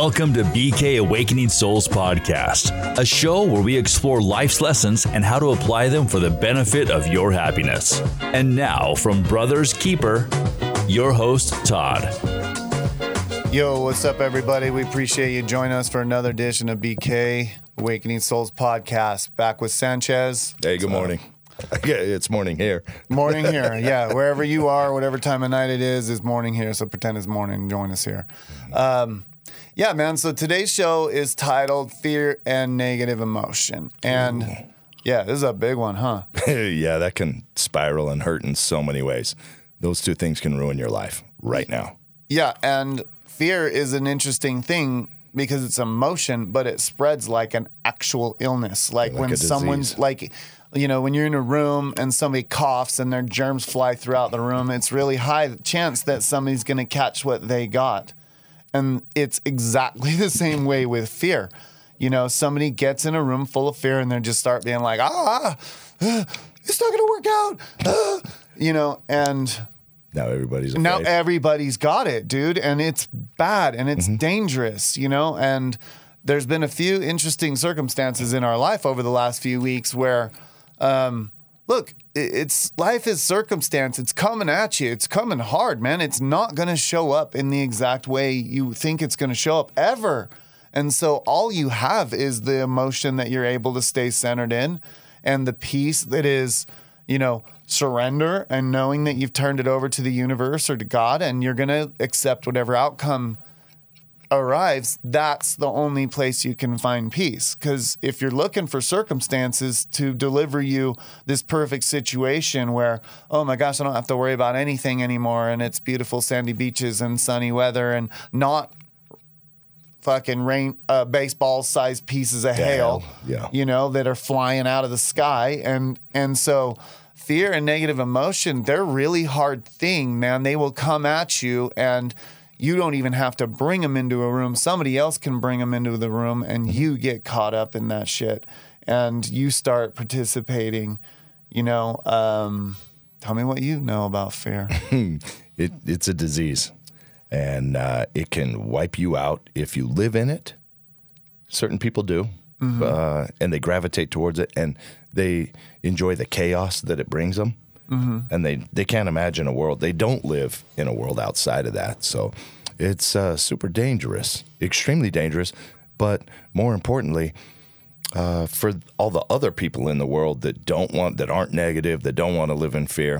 Welcome to BK Awakening Souls Podcast, a show where we explore life's lessons and how to apply them for the benefit of your happiness. And now, from Brothers Keeper, your host, Todd. Yo, what's up, everybody? We appreciate you joining us for another edition of BK Awakening Souls Podcast. Back with Sanchez. Hey, good morning. Yeah, it's morning here. Morning here, yeah. Wherever you are, whatever time of night it is morning here. So pretend it's morning. Join us here. Yeah, man. So today's show is titled Fear and Negative Emotion. And yeah, this is a big one, huh? Yeah, that can spiral and hurt in so many ways. Those two things can ruin your life right now. Yeah, and fear is an interesting thing because it's emotion, but it spreads like an actual illness. Like when someone's like, you know, when you're in a room and somebody coughs and their germs fly throughout the room, it's really high chance that somebody's going to catch what they got. And it's exactly the same way with fear. You know, somebody gets in a room full of fear and they just start being like, it's not going to work out. You know, and now everybody's afraid. Now everybody's got it, dude. And it's bad and it's dangerous, you know, and there's been a few interesting circumstances in our life over the last few weeks where, look, life is circumstance. It's coming at you. It's coming hard, man. It's not going to show up in the exact way you think it's going to show up ever. And so all you have is the emotion that you're able to stay centered in and the peace that is, you know, surrender and knowing that you've turned it over to the universe or to God and you're going to accept whatever outcome arrives. That's the only place you can find peace. Because if you're looking for circumstances to deliver you this perfect situation where, oh my gosh, I don't have to worry about anything anymore and it's beautiful sandy beaches and sunny weather and not fucking rain, baseball-sized pieces of hail, you know, that are flying out of the sky. And so fear and negative emotion, they're a really hard thing, man. They will come at you and you don't even have to bring them into a room. Somebody else can bring them into the room and you get caught up in that shit and you start participating, you know. Tell me what you know about fear. It's a disease and it can wipe you out if you live in it. Certain people do, and they gravitate towards it and they enjoy the chaos that it brings them. And they can't imagine a world. They don't live in a world outside of that. So it's super dangerous, extremely dangerous. But more importantly, for all the other people in the world that aren't negative, that don't want to live in fear,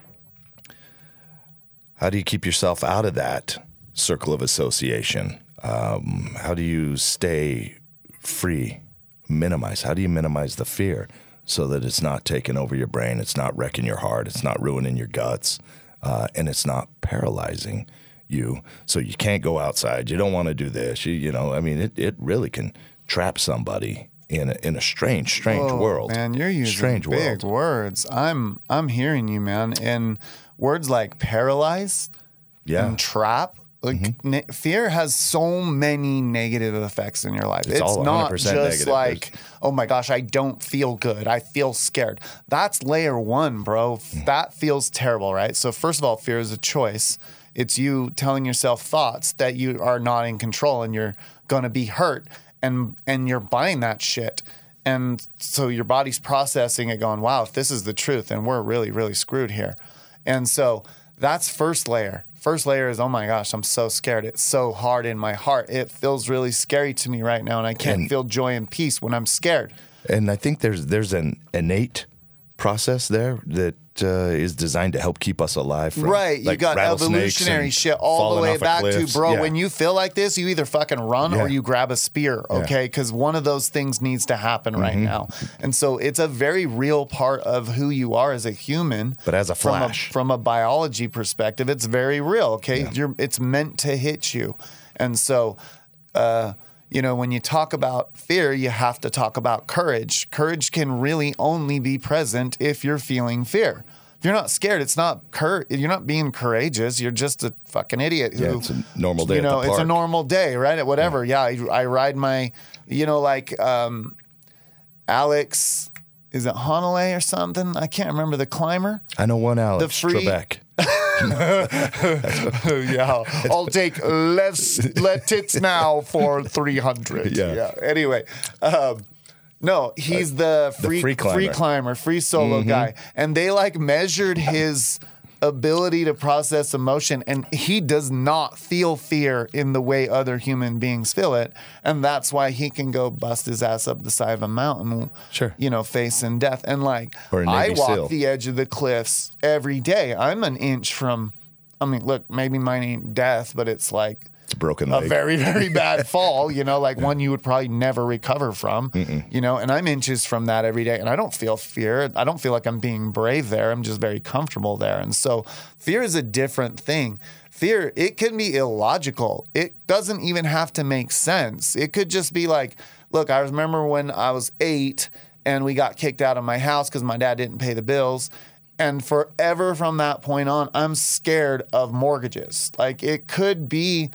how do you keep yourself out of that circle of association? How do you stay free, How do you minimize the fear? So that it's not taking over your brain, it's not wrecking your heart, it's not ruining your guts, and it's not paralyzing you. So you can't go outside. You don't want to do this. You know, I mean, it really can trap somebody in a strange world. Man, you're using big words. I'm hearing you, man. And words like paralyze and trap. Like fear has so many negative effects in your life. It's not just negative. Like, oh my gosh, I don't feel good. I feel scared. That's layer one, bro. That feels terrible, right? So first of all, fear is a choice. It's you telling yourself thoughts that you are not in control and you're going to be hurt and you're buying that shit. And so your body's processing it going, wow, if this is the truth, then we're really, really screwed here. And so that's first layer. First layer is, oh my gosh, I'm so scared. It's so hard in my heart. It feels really scary to me right now, and I can't feel joy and peace when I'm scared. And I think there's an innate process there that is designed to help keep us alive. From, right. You got evolutionary shit all the way back to, bro, when you feel like this, you either fucking run or you grab a spear, okay? Because one of those things needs to happen right now. And so it's a very real part of who you are as a human. But as a flash. From a biology perspective, it's very real, okay? It's meant to hit you. And so, you know, when you talk about fear, you have to talk about courage. Courage can really only be present if you're feeling fear. If you're not scared, it's not you're not being courageous. You're just a fucking idiot. Who, it's a normal day. You know, at the park. It's a normal day, right? At whatever. Yeah, I ride my, you know, like Alex is it Hanalei or something? I can't remember the climber. I know one Alex The free- Trebek. Yeah, I'll take let tits now for 300. Yeah. Anyway, no, he's the free climber, free solo guy, and they like measured his ability to process emotion, and he does not feel fear in the way other human beings feel it, and that's why he can go bust his ass up the side of a mountain, Sure. Facing death. And like, Or a I Navy walk SEAL. the edge of the cliffs every day. I'm an inch from, look, maybe mine ain't death, but it's like It's a broken a leg. very, very bad fall, like one you would probably never recover from, and I'm inches from that every day. And I don't feel fear. I don't feel like I'm being brave there. I'm just very comfortable there. And so fear is a different thing. Fear, it can be illogical. It doesn't even have to make sense. It could just be like, look, I remember when I was 8 and we got kicked out of my house because my dad didn't pay the bills. And forever from that point on, I'm scared of mortgages. Like, it could be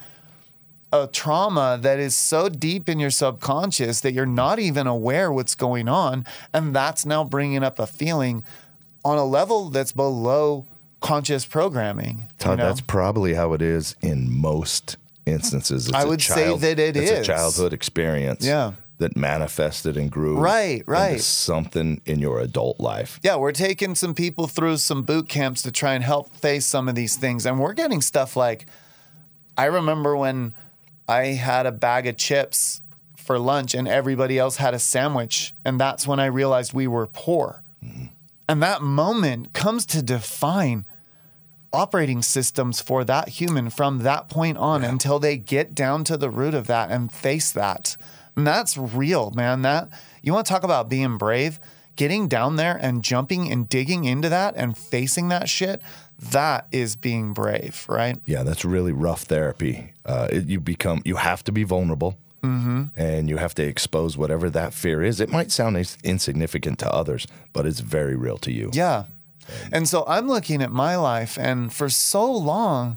a trauma that is so deep in your subconscious that you're not even aware what's going on. And that's now bringing up a feeling on a level that's below conscious programming. Todd, that's probably how it is in most instances. It's I would say that it it's is. a childhood experience that manifested and grew Right. into something in your adult life. Yeah, we're taking some people through some boot camps to try and help face some of these things. And we're getting stuff like, I remember when I had a bag of chips for lunch and everybody else had a sandwich. And that's when I realized we were poor. And that moment comes to define operating systems for that human from that point on until they get down to the root of that and face that. And that's real, man. That you want to talk about being brave, getting down there and jumping and digging into that and facing that shit. That is being brave, right? Yeah, that's really rough therapy. You have to be vulnerable, and you have to expose whatever that fear is. It might sound insignificant to others, but it's very real to you. Yeah. And so I'm looking at my life, and for so long,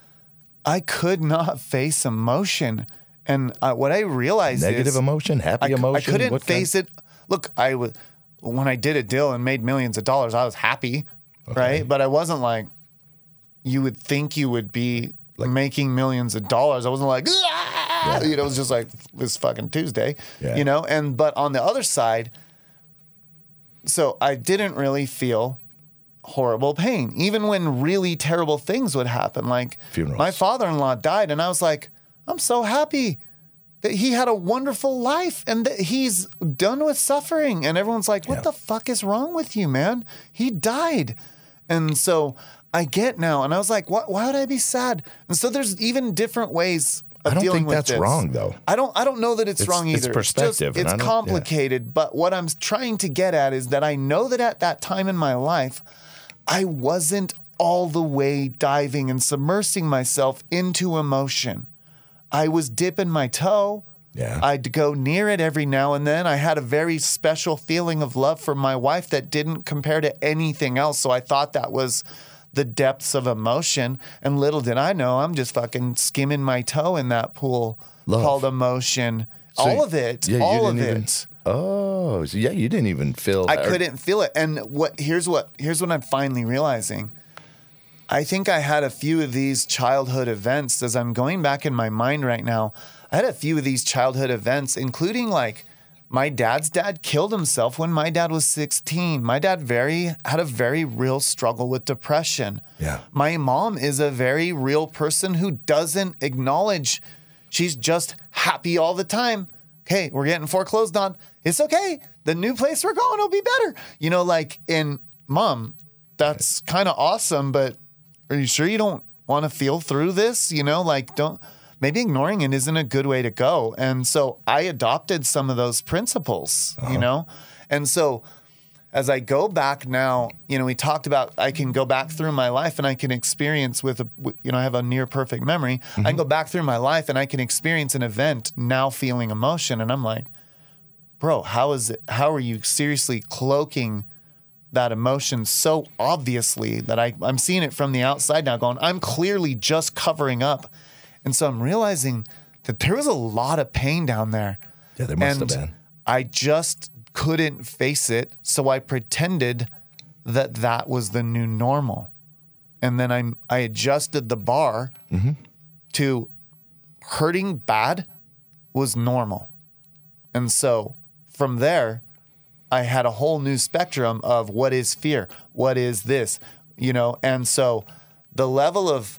I could not face emotion. And what I realized Negative is emotion, happy emotion. I couldn't what face it. Look, when I did a deal and made millions of dollars, I was happy, right? But I wasn't like you would think you would be making millions of dollars. I wasn't like, it was just like this fucking Tuesday, but on the other side, so I didn't really feel horrible pain, even when really terrible things would happen. Like Funerals. My father-in-law died, and I was like, I'm so happy that he had a wonderful life and that he's done with suffering. And everyone's like, what the fuck is wrong with you, man? He died. And so I get now. And I was like, why would I be sad? And so there's even different ways of dealing with this. I don't think that's wrong, though. I don't know that it's wrong either. It's perspective. It's complicated. But what I'm trying to get at is that I know that at that time in my life, I wasn't all the way diving and submersing myself into emotion. I was dipping my toe. Yeah. I'd go near it every now and then. I had a very special feeling of love for my wife that didn't compare to anything else. So I thought that was the depths of emotion. And little did I know, I'm just fucking skimming my toe in that pool called emotion. So all of it. Yeah, all you didn't of it. Oh, so you didn't even feel. I couldn't feel it. And here's what I'm finally realizing. I think I had a few of these childhood events as I'm going back in my mind right now. I had a few of these childhood events, including like my dad's dad killed himself when my dad was 16. My dad had a very real struggle with depression. Yeah. My mom is a very real person who doesn't acknowledge she's just happy all the time. Okay, we're getting foreclosed on. It's okay. The new place we're going will be better. And Mom, that's kind of awesome, but are you sure you don't want to feel through this? Maybe ignoring it isn't a good way to go. And so I adopted some of those principles, And so as I go back now, we talked about I can go back through my life and I can experience I have a near perfect memory. I can go back through my life and I can experience an event now feeling emotion. And I'm like, bro, how are you seriously cloaking that emotion so obviously that I'm seeing it from the outside now going, I'm clearly just covering up. And so I'm realizing that there was a lot of pain down there. Yeah, there must have been. I just couldn't face it. So I pretended that that was the new normal. And then I adjusted the bar to hurting bad was normal. And so from there, I had a whole new spectrum of what is fear, what is this, you know? And so the level of,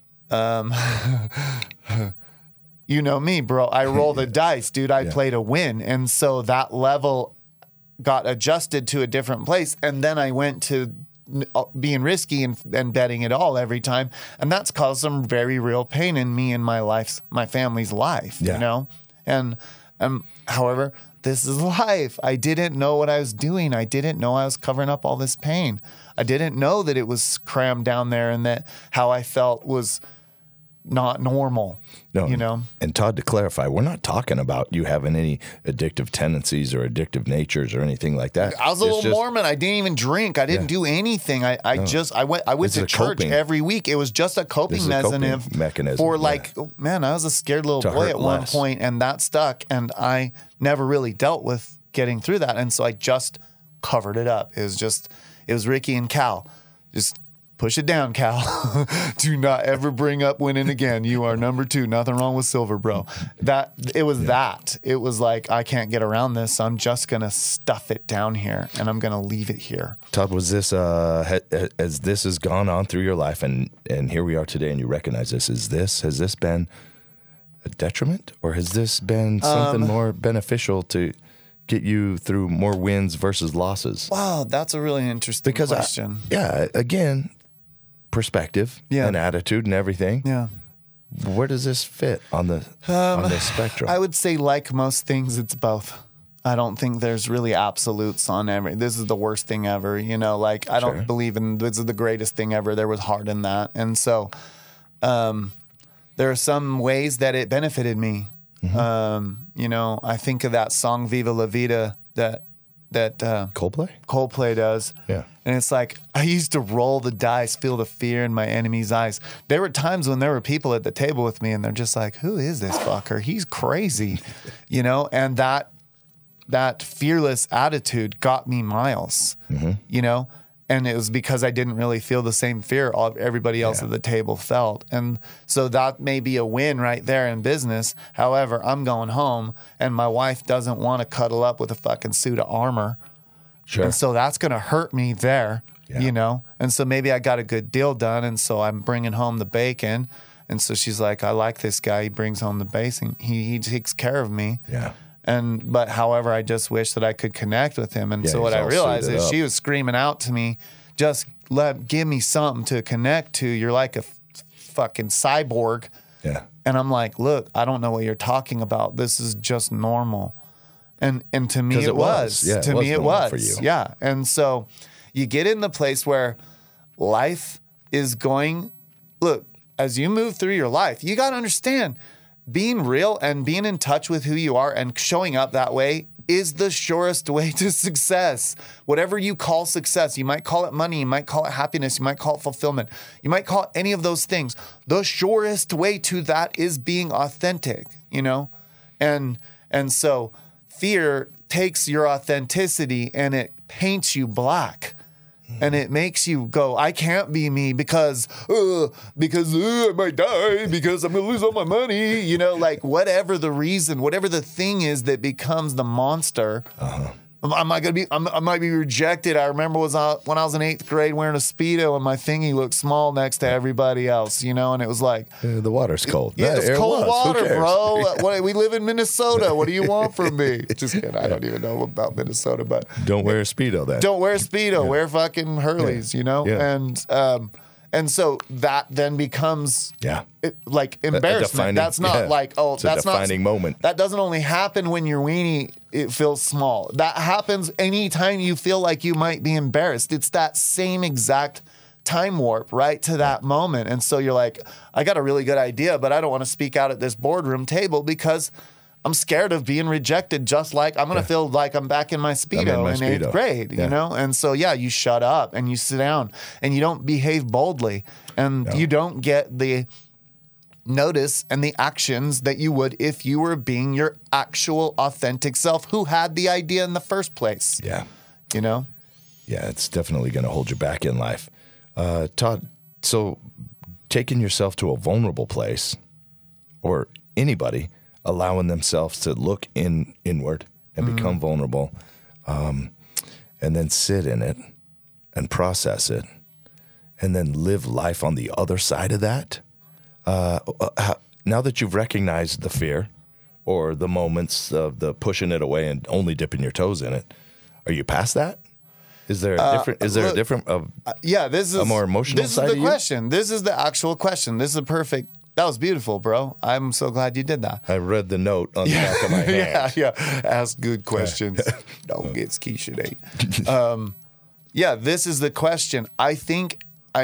you know me, bro, I roll the dice, dude. I play to win. And so that level got adjusted to a different place. And then I went to being risky and betting it all every time. And that's caused some very real pain in me and my family's life, you know? And however, this is life. I didn't know what I was doing. I didn't know I was covering up all this pain. I didn't know that it was crammed down there and that how I felt was not normal, you know? And Todd, to clarify, we're not talking about you having any addictive tendencies or addictive natures or anything like that. I was a little Mormon. I didn't even drink. I didn't do anything. I went to church every week. It was just a coping mechanism for man, I was a scared little boy at one point, and that stuck, and I never really dealt with getting through that. And so I just covered it up. It was Ricky and Cal. Just push it down, Cal. Do not ever bring up winning again. You are number 2. Nothing wrong with silver, bro. It was like, I can't get around this. So I'm just going to stuff it down here and I'm going to leave it here. Todd, was this, as this has gone on through your life and here we are today and you recognize this, has this been a detriment or has this been something more beneficial to get you through more wins versus losses? Wow, that's a really interesting question. Again, perspective and attitude and everything. Yeah. Where does this fit on the spectrum? I would say, like most things, it's both. I don't think there's really absolutes on every. This is the worst thing ever, you know. Like I don't believe in this is the greatest thing ever. There was heart in that, and so there are some ways that it benefited me. You know, I think of that song "Viva La Vida" that Coldplay does. Yeah. And it's like, I used to roll the dice, feel the fear in my enemy's eyes. There were times when there were people at the table with me and they're just like, who is this fucker? He's crazy, you know? And that fearless attitude got me miles, you know? And it was because I didn't really feel the same fear everybody else at the table felt. And so that may be a win right there in business. However, I'm going home and my wife doesn't want to cuddle up with a fucking suit of armor. Sure. And so that's going to hurt me there, you know? And so maybe I got a good deal done. And so I'm bringing home the bacon. And so she's like, I like this guy. He brings home the bacon. He takes care of me. Yeah. But however, I just wish that I could connect with him. And so what I realized is she was screaming out to me, just give me something to connect to. You're like a fucking cyborg. Yeah. And I'm like, look, I don't know what you're talking about. This is just normal. And to me, it was. Yeah, to me, it was. For you. Yeah. And so you get in the place where life is going, look, as you move through your life, you got to understand, being real and being in touch with who you are and showing up that way is the surest way to success. Whatever you call success, you might call it money, you might call it happiness, you might call it fulfillment, you might call it any of those things. The surest way to that is being authentic, you know? And so fear takes your authenticity and it paints you black. And it makes you go, I can't be me because I might die, because I'm going to lose all my money. You know, like whatever the reason, whatever the thing is that becomes the monster. I might be rejected. I remember when I was in 8th grade wearing a Speedo and my thingy looked small next to everybody else, you know, and it was like. The water's cold. Yeah, it's cold water, bro. We live in Minnesota. What do you want from me? Just kidding. I don't even know about Minnesota, but. Don't wear a Speedo then. Don't wear a Speedo. Yeah. Wear fucking Hurleys, you know? Yeah. And so that then becomes like embarrassment. That's not that's a defining moment. That doesn't only happen when your weenie it feels small. That happens anytime you feel like you might be embarrassed. It's that same exact time warp right to that moment. And so you're like, I got a really good idea, but I don't want to speak out at this boardroom table because I'm scared of being rejected, just like I'm going to feel like I'm back in my Speedo in 8th grade, you know? And so, you shut up and you sit down and you don't behave boldly and you don't get the notice and the actions that you would if you were being your actual authentic self who had the idea in the first place. Yeah. You know? Yeah, it's definitely going to hold you back in life. Todd, so taking yourself to a vulnerable place, or anybody allowing themselves to look inward and become vulnerable, and then sit in it and process it, and then live life on the other side of that. Now that you've recognized the fear or the moments of the pushing it away and only dipping your toes in it, are you past that? Is there a different? This is a more emotional side of you? This is the question. This is the actual question. This is perfect. That was beautiful, bro. I'm so glad you did that. I read the note on the back of my hand. Yeah. Ask good questions. Don't get Keisha. This is the question. I think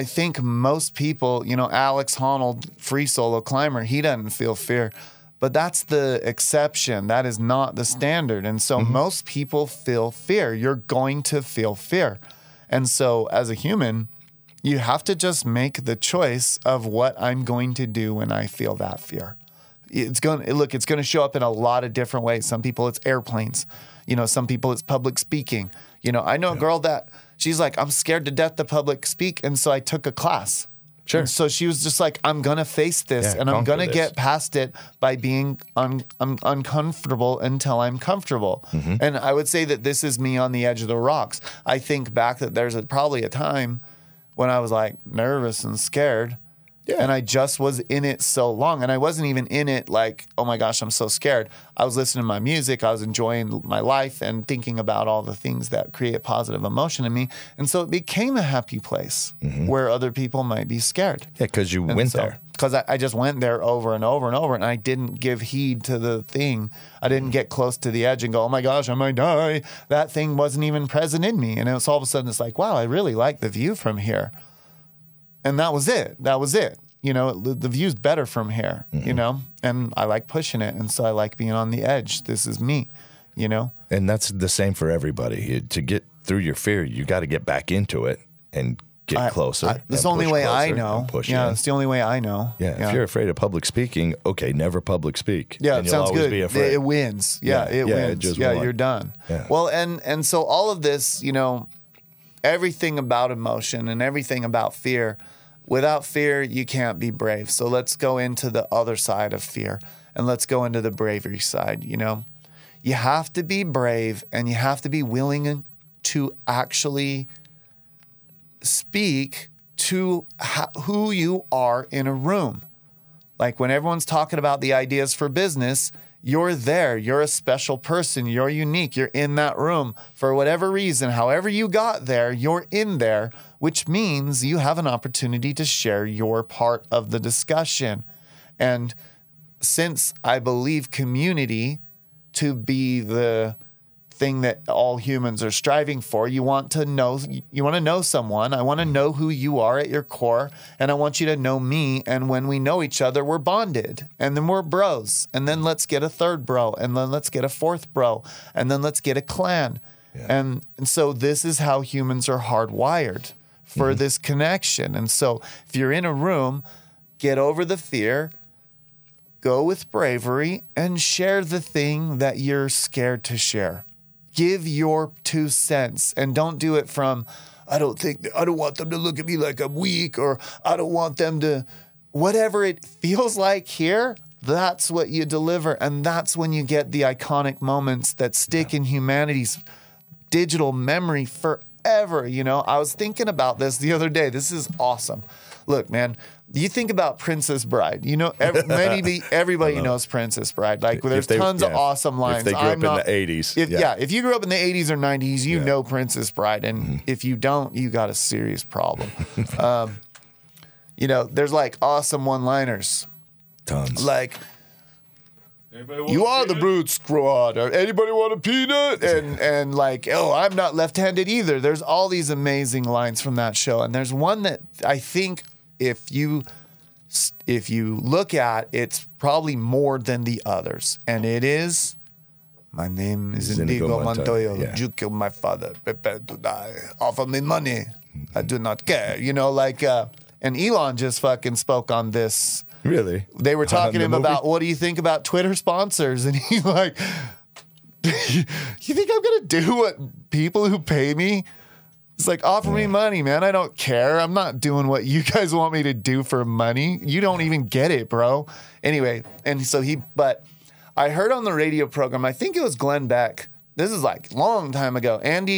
most people, Alex Honnold, free solo climber, he doesn't feel fear. But that's the exception. That is not the standard. And so most people feel fear. You're going to feel fear. And so as a human, you have to just make the choice of what I'm going to do when I feel that fear. It's going to show up in a lot of different ways. Some people it's airplanes. Some people it's public speaking. I know a girl that she's like, I'm scared to death to public speak. And so I took a class. Sure. And so she was just like, I'm going to face this and I'm going to get past it by being uncomfortable until I'm comfortable. And I would say that this is me on the edge of the rocks. I think back that there's probably a time when I was like nervous and scared. Yeah. And I just was in it so long. And I wasn't even in it like, oh my gosh, I'm so scared. I was listening to my music. I was enjoying my life and thinking about all the things that create positive emotion in me. And so it became a happy place where other people might be scared. Yeah, because you went there. Because I just went there over and over and over, and I didn't give heed to the thing. I didn't get close to the edge and go, oh my gosh, I might die. That thing wasn't even present in me. And it's all of a sudden, it's like, wow, I really like the view from here. And that was it. The view's better from here, and I like pushing it. And so I like being on the edge. This is me, And that's the same for everybody. To get through your fear, you got to get back into it and get closer. That's the only way I know. It's the only way I know. Yeah. If you're afraid of public speaking, okay, never public speak. Yeah, and it sounds good. Be afraid. It wins. It wins. You're done. Yeah. Well, and so all of this, everything about emotion and everything about fear. Without fear, you can't be brave. So let's go into the other side of fear and let's go into the bravery side. You have to be brave and you have to be willing to actually speak to who you are in a room. Like when everyone's talking about the ideas for business, you're there. You're a special person. You're unique. You're in that room for whatever reason. However you got there, you're in there, which means you have an opportunity to share your part of the discussion. And since I believe community to be the thing that all humans are striving for, you want to know someone. I want to know who you are at your core, and I want you to know me. And when we know each other, we're bonded, and then we're bros, and then let's get a third bro, and then let's get a fourth bro, and then let's get a clan. Yeah. And so this is how humans are hardwired for this connection. And so if you're in a room, get over the fear, go with bravery, and share the thing that you're scared to share. Give your 2 cents, and don't do it from, I don't want them to look at me like I'm weak, or I don't want them to, whatever it feels like here, that's what you deliver. And that's when you get the iconic moments that stick in humanity's digital memory forever. I was thinking about this the other day. This is awesome. Look, man, you think about Princess Bride. Everybody knows Princess Bride. Like, there's tons of awesome lines. If they grew up in the 80s. If you grew up in the 80s or 90s, you know Princess Bride. And if you don't, you got a serious problem. There's like awesome one-liners. Tons. Like, you are the brute squad. Or anybody want a peanut? And like, oh, I'm not left-handed either. There's all these amazing lines from that show. And there's one that I think if you look at, it's probably more than the others. And it is, my name is Indigo Montoya. Yeah. You killed my father. Prepare to die. Offer me money. I do not care. And Elon just fucking spoke on this Really? They were On talking to the him movie? about, what do you think about Twitter sponsors? And he's like, you think I'm going to do what people who pay me? It's like, offer me money, man. I don't care. I'm not doing what you guys want me to do for money. You don't even get it, bro. Anyway, and so but I heard on the radio program, I think it was Glenn Beck. This is like a long time ago.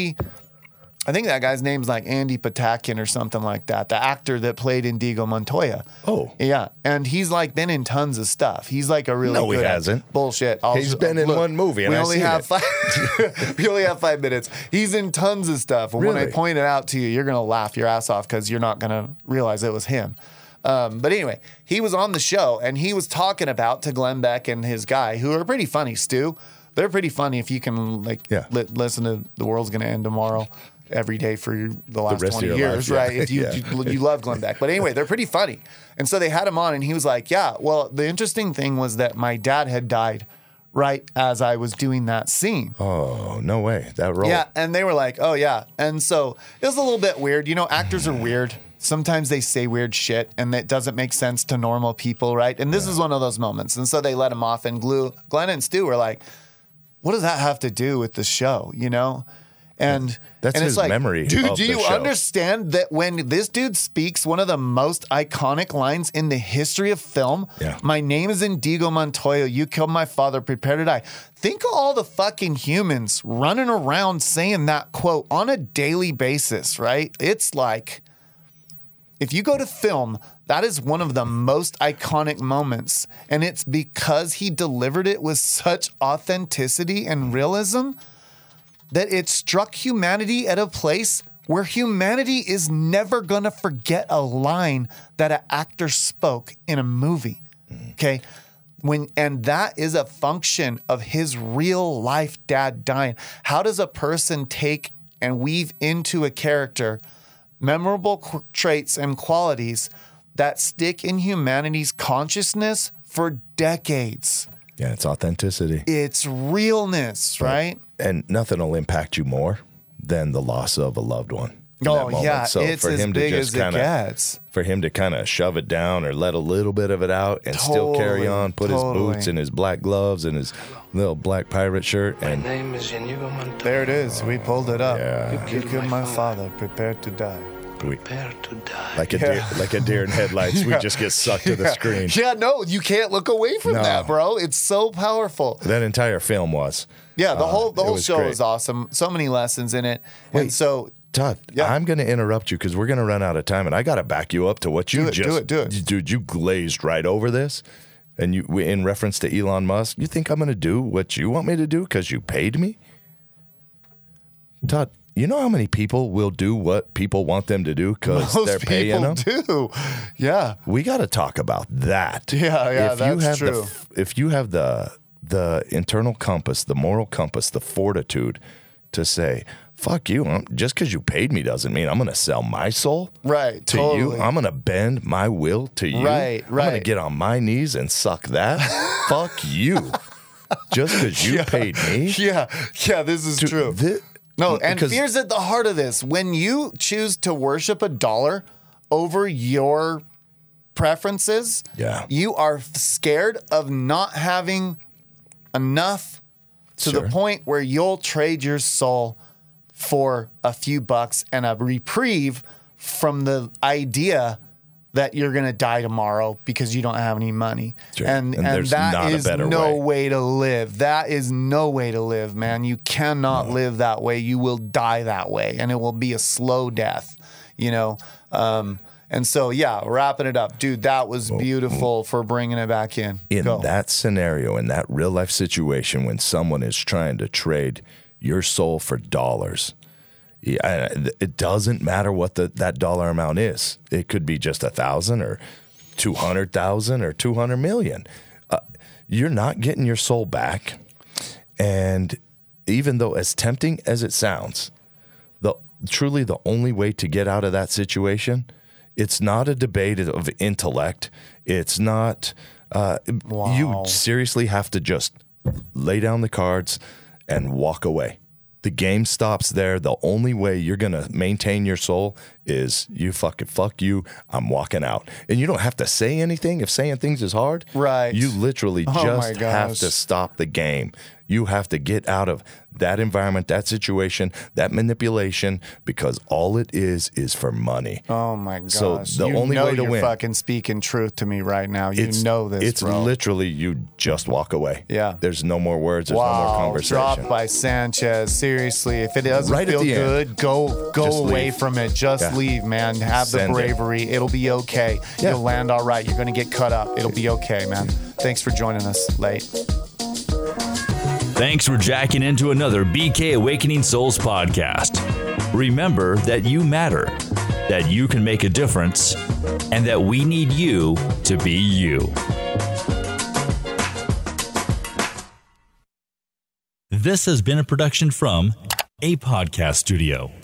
I think that guy's name's like Andy Patakin or something like that. The actor that played Indigo Montoya. Oh. Yeah. And he's like been in tons of stuff. He's like a really No, good he hasn't. Bullshit. He's been in one movie, and we I've only seen have it. we only have 5 minutes. He's in tons of stuff. And when I Really? point it out to you, you're going to laugh your ass off because you're not going to realize it was him. But anyway, he was on the show and he was talking about to Glenn Beck and his guy, who are pretty funny, Stu. They're pretty funny if you can listen to The World's Gonna End Tomorrow every day for the last rest of 20 your years, life, yeah. right? If you love Glenn Beck. But anyway, they're pretty funny. And so they had him on and he was like, yeah, well, the interesting thing was that my dad had died right as I was doing that scene. Oh, no way. That role. Yeah, and they were like, oh, yeah. And so it was a little bit weird. You know, actors are weird. Sometimes they say weird shit, and it doesn't make sense to normal people, right? And this is one of those moments. And so they let him off, and Glenn and Stu were like, what does that have to do with the show, you know? And That's and his it's like, memory dude, of do the you show. understand that when this dude speaks one of the most iconic lines in the history of film, Yeah. my name is Indigo Montoya, you killed my father, prepare to die. Think of all the fucking humans running around saying that quote on a daily basis, right? It's like, if you go to film, that is one of the most iconic moments. And it's because he delivered it with such authenticity and realism that it struck humanity at a place where humanity is never going to forget a line that an actor spoke in a movie. Okay? And that is a function of his real life dad dying. How does a person take and weave into a character memorable traits and qualities that stick in humanity's consciousness for decades? Yeah, it's authenticity. It's realness, right? And nothing will impact you more than the loss of a loved one. in Oh, that moment. yeah. So It's for as him to big just as it kinda, gets. For him to kind of shove it down or let a little bit of it out and still carry on, put his boots and his black gloves and his little black pirate shirt. My And name is Inigo Montoya. There it is. We pulled it up. Yeah. You killed my father, prepared to die. we, Prepare to die. like a deer in headlights, we just get sucked to the screen. Yeah, no, you can't look away from No. that, bro. It's so powerful. That entire film was. Yeah, the whole it whole was show great. is awesome. So many lessons in it. And Wait. so Todd, Yeah. I'm going to interrupt you because we're going to run out of time, and I got to back you up to what you Do it. Dude, you glazed right over this, and in reference to Elon Musk, you think I'm going to do what you want me to do because you paid me? Todd, you know how many people will do what people want them to do because most they're paying them? people do. Yeah. We got to talk about that. Yeah, that's true. If you have the internal compass, the moral compass, the fortitude to say, fuck you, just because you paid me doesn't mean I'm going to sell my soul Right, to totally. you. I'm going to bend my will to you. Right, I'm going to right. get on my knees and suck that. Fuck you. Just because you paid me. Yeah, this is true. No, and because- fear's at the heart of this. When you choose to worship a dollar over your preferences, Yeah. you are scared of not having enough to the Sure. point where you'll trade your soul for a few bucks and a reprieve from the idea that you're going to die tomorrow because you don't have any money. Sure. And And there's not that a is better no way. way to live. That is no way to live, man. You cannot live that way. You will die that way, and it will be a slow death, you know? And so, yeah, wrapping it up. Dude, that was beautiful for bringing it back in. In Go. that scenario, in that real life situation, when someone is trying to trade your soul for dollars, it doesn't matter what that dollar amount is. It could be just 1,000 or 200,000 or 200 million. You're not getting your soul back. And even though as tempting as it sounds, truly the only way to get out of that situation, it's not a debate of intellect. It's not, you seriously have to just lay down the cards and walk away. The game stops there. The only way you're going to maintain your soul is fuck you. I'm walking out. And you don't have to say anything. If saying things is hard, right? You literally just have to stop the game. You have to get out of that environment, that situation, that manipulation, because all it is for money. Oh my gosh! So the only way to you're win, fucking speaking truth to me right now. You know this. It's bro. literally you just walk away. Yeah. There's no more words. There's no more conversation. Dropped by Sanchez. Seriously, if it doesn't feel good, go away from it. Just leave, man. Have the bravery. It'll be okay. You'll land all right. You're gonna get cut up. It'll be okay, man. Thanks for joining us late. Thanks for jacking into another BK Awakening Souls podcast. Remember that you matter, that you can make a difference, and that we need you to be you. This has been a production from A Podcast Studio.